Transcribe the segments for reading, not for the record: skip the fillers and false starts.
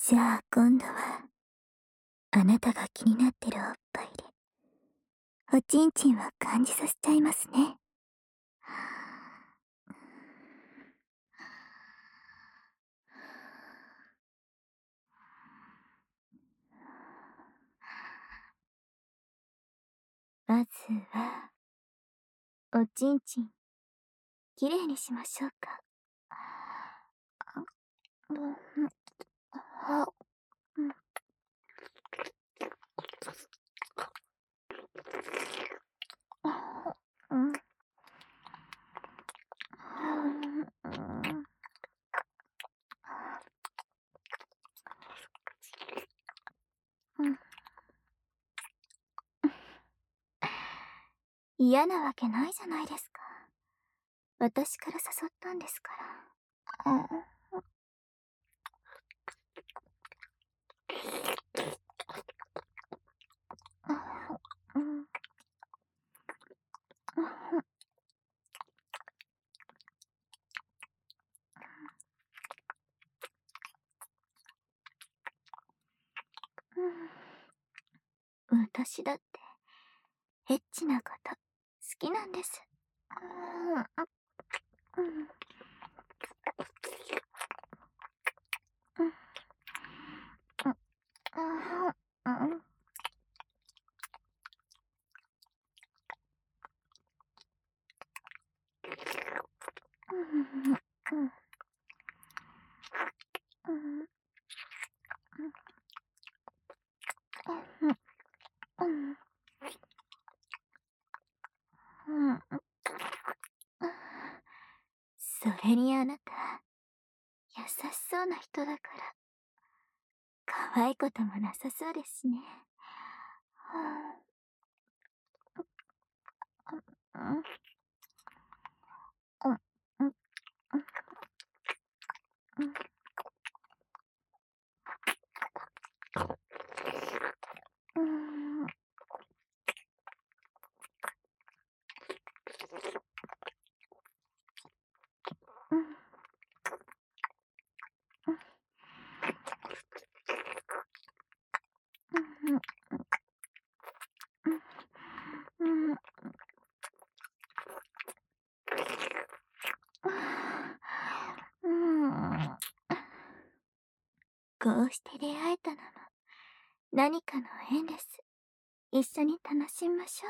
じゃあ今度は、あなたが気になってるおっぱいで、おちんちんを感じさせちゃいますね。まずは、おちんちん、きれいにしましょうか。嫌なわけないじゃないですか。私から誘ったんですから。私だって、エッチなこと好きなんです。それにあなた、優しそうな人だから、可愛いこともなさそうですね。こうして出会えたのも何かの縁です。一緒に楽しみましょ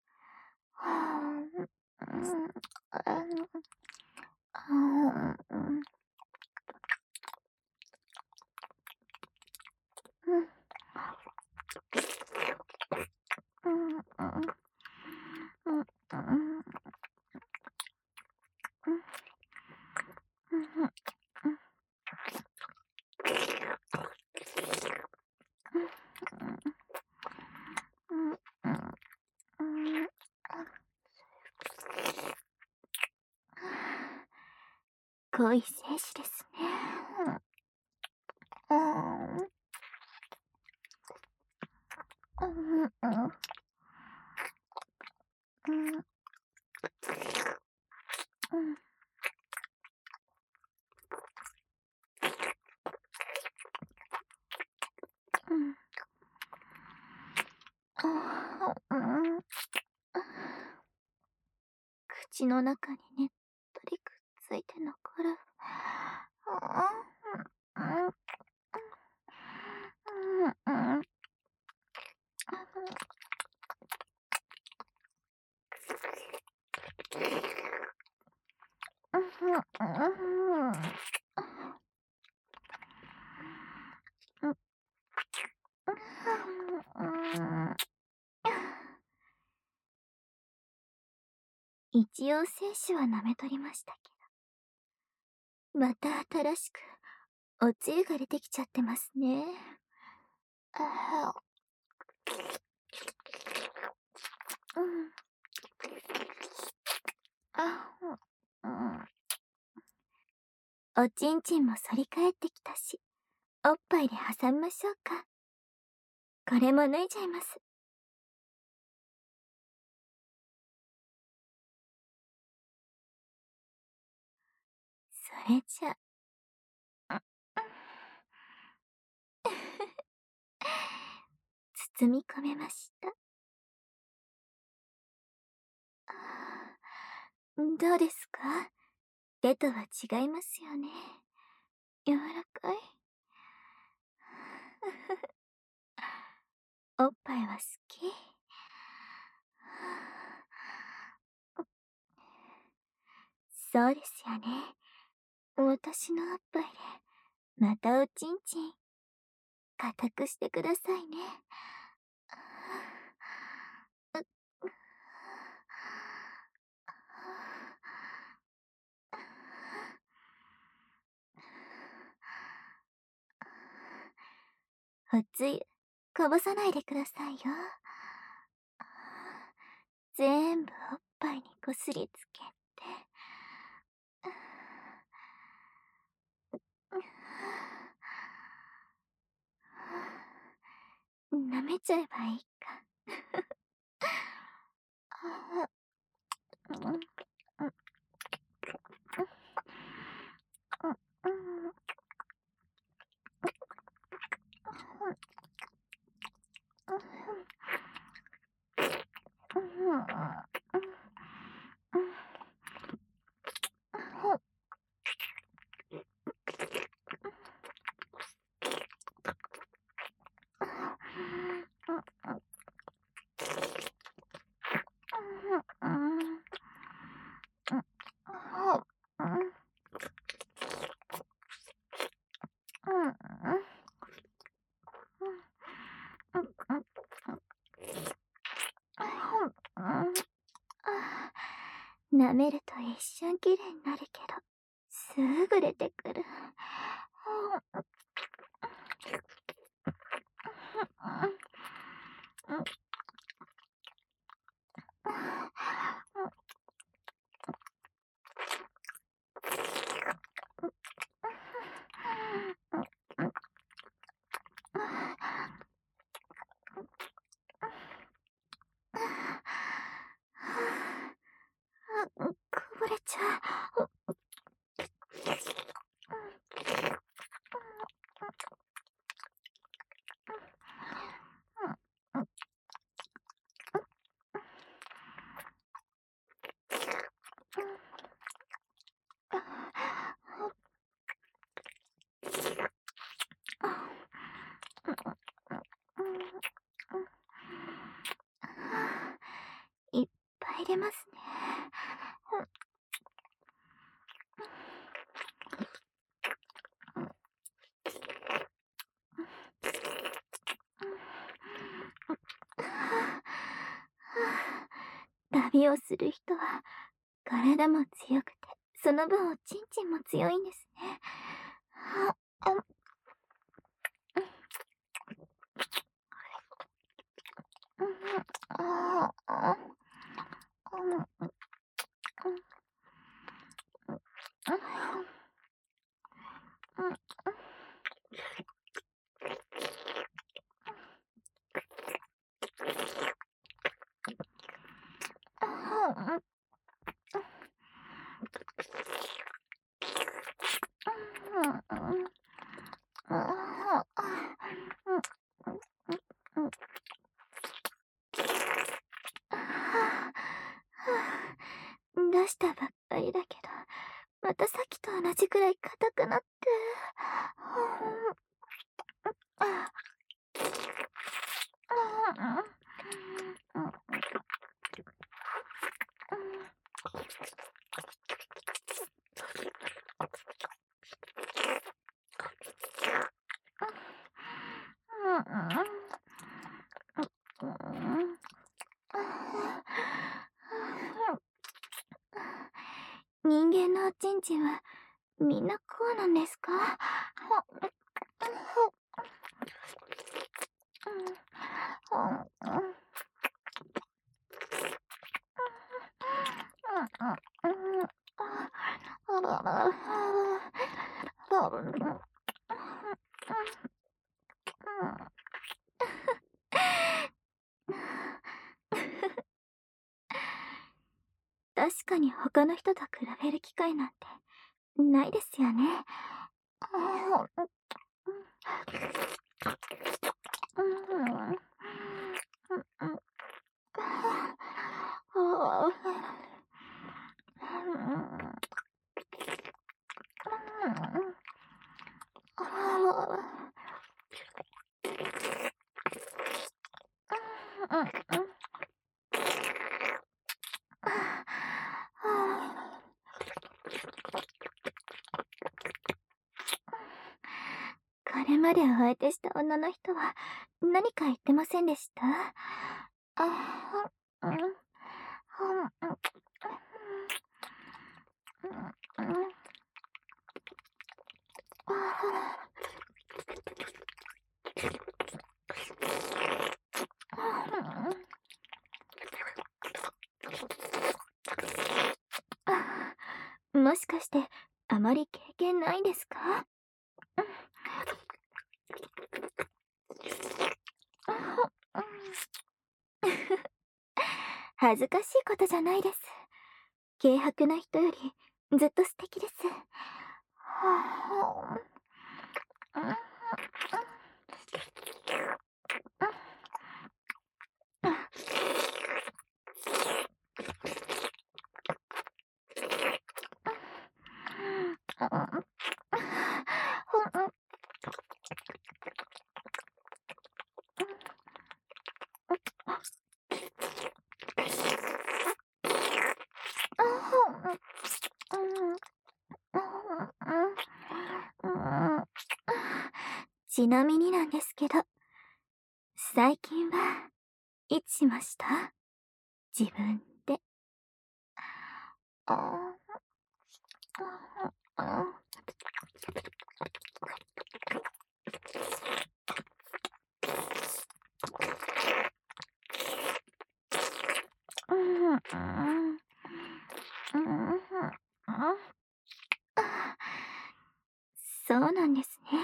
う。恋精子ですね。口の中にねっとりくっついて残る。一応精子は舐めとりましたけど、また新しくおつゆが出てきちゃってますね。おちんちんも反り返ってきたし、おっぱいで挟みましょうか。これも脱いじゃいます。それじゃ。 包み込めました。どうですか？手とは違いますよね。柔らかい。おっぱいは好き？そうですよね。私のおっぱいで、またおちんちん、固くしてくださいね。おつゆ、こぼさないでくださいよ。全部おっぱいにこすりつけて。舐めちゃえばいいか。舐めると一瞬きれいになるけど、すぐ出てくる。こぼれちゃう。いっぱい出ますね。旅をする人は体も強くて、その分おちんちんも強いんですね。出したばっかりだけど、またさっきと同じくらい硬くなって。人間のおちんちんはみんなこうなんですか？確かに他の人と比べる機会なんてないですよね。 これまでお相手した女の人は何か言ってませんでした？もしかしてあまり経験ないですか？恥ずかしいことじゃないです。軽薄な人よりずっと素敵です。ちなみになんですけど、最近はいつしました？自分で。そうなんですね。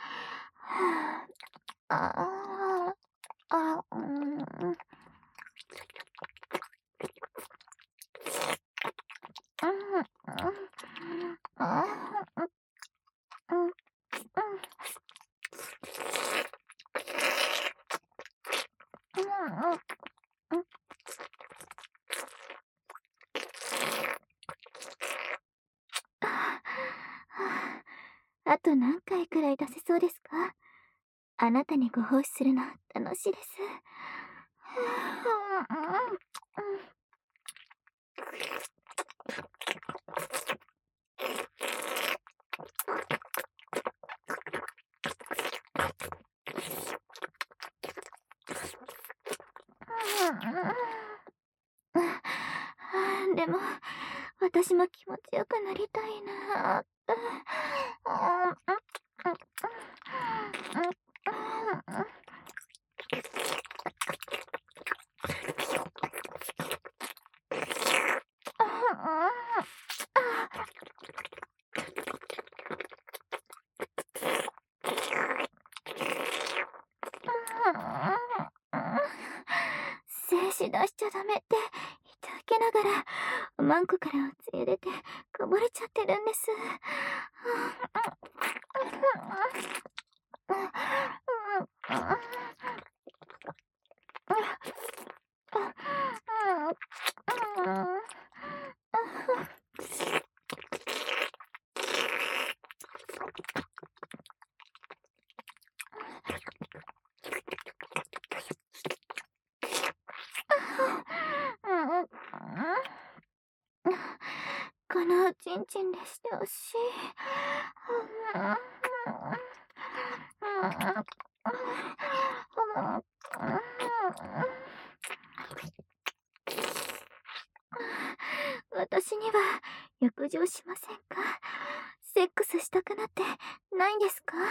あと何回くらい出せそうですか？あなたにご奉仕するの楽しいです。でも、私も気持ちよくなりたいな。精子出しちゃダメって言ってあげながら、マンコからおつゆ出てこぼれちゃってるんです。このおちんちんでしてほしい。私には欲情しませんか？セックスしたくなってないんですか？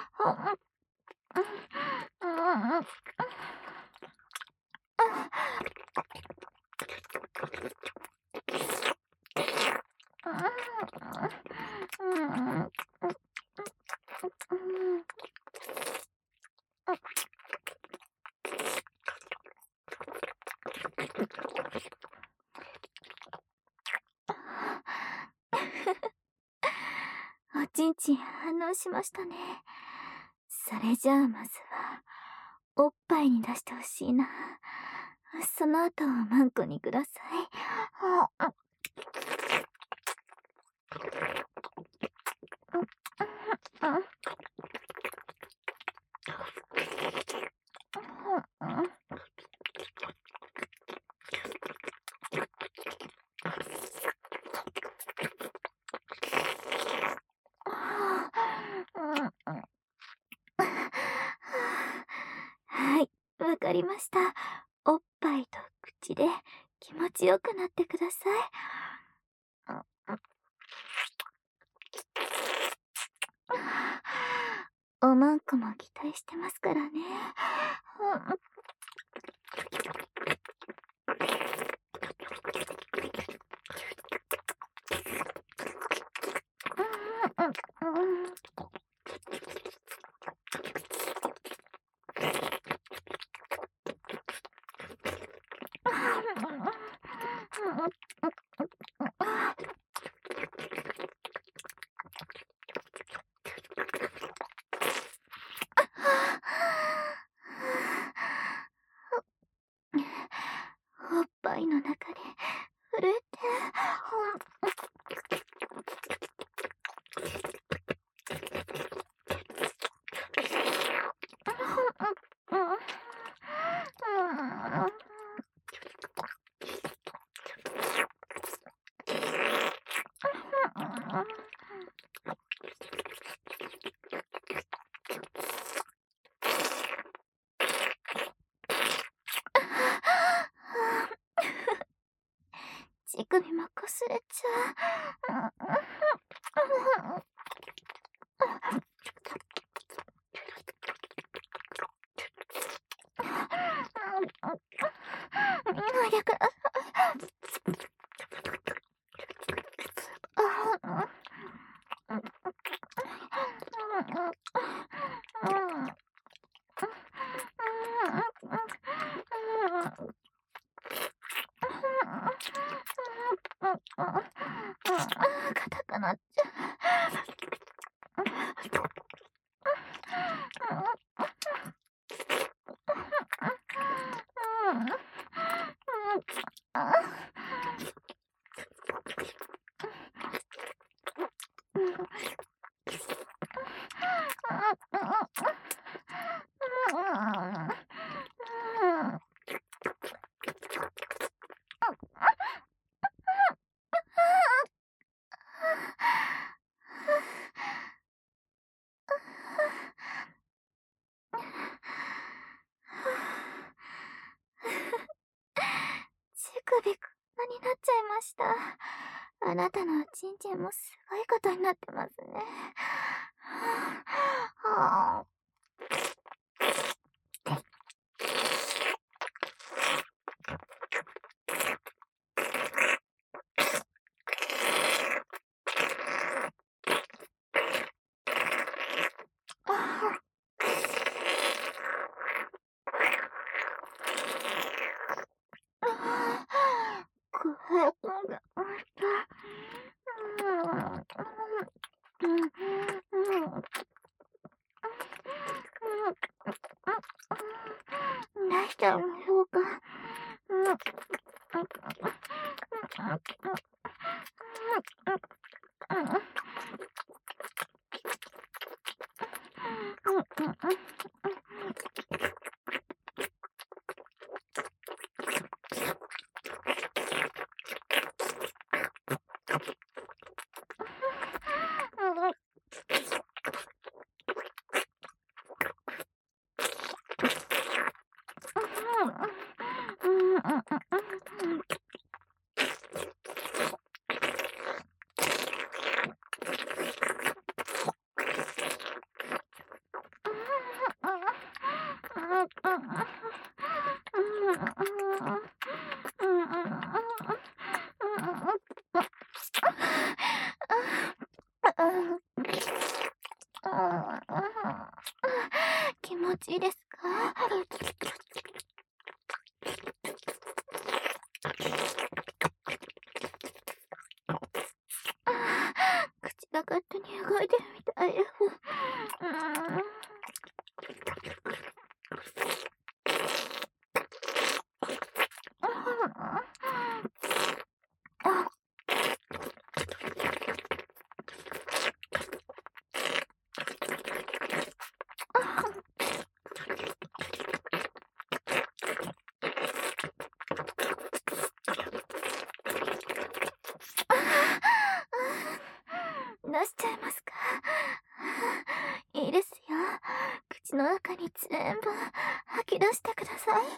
おちんちん反応しましたね。それじゃあまずはおっぱいに出してほしいな。その後マンコにください。 かりました。おっぱいと口で気持ちよくなってください。おまんこも期待してますからね。おっぱいの中で震えて、乳首もこすれちゃう。早く。硬くなっちゃ乳首こんなになっちゃいました。あなたのおちんちんもすごいことになってますね。はあ。大丈夫でしょうか。気持ちいいですか？口が勝手に動いてるみたいよ。出しちゃいますか？いいですよ。口の中に全部吐き出してください。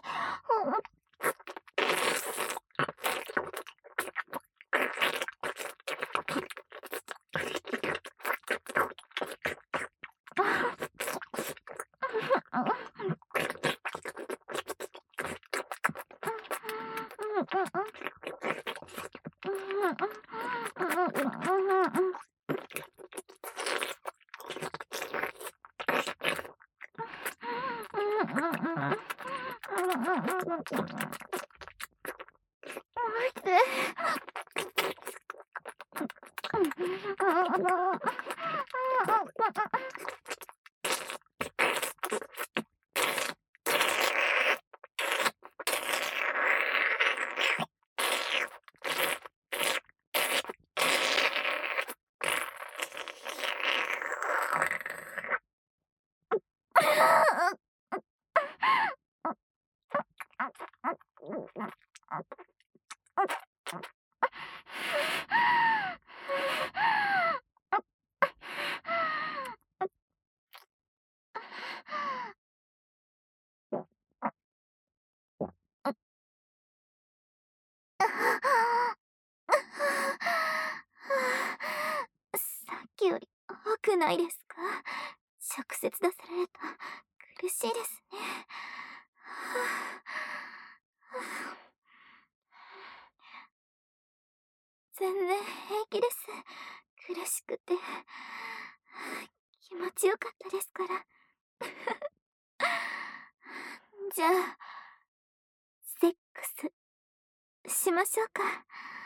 さっきより多くないですか？直接出されると苦しいですね。全然平気です。苦しくて気持ちよかったですから。じゃあ、セックスしましょうか。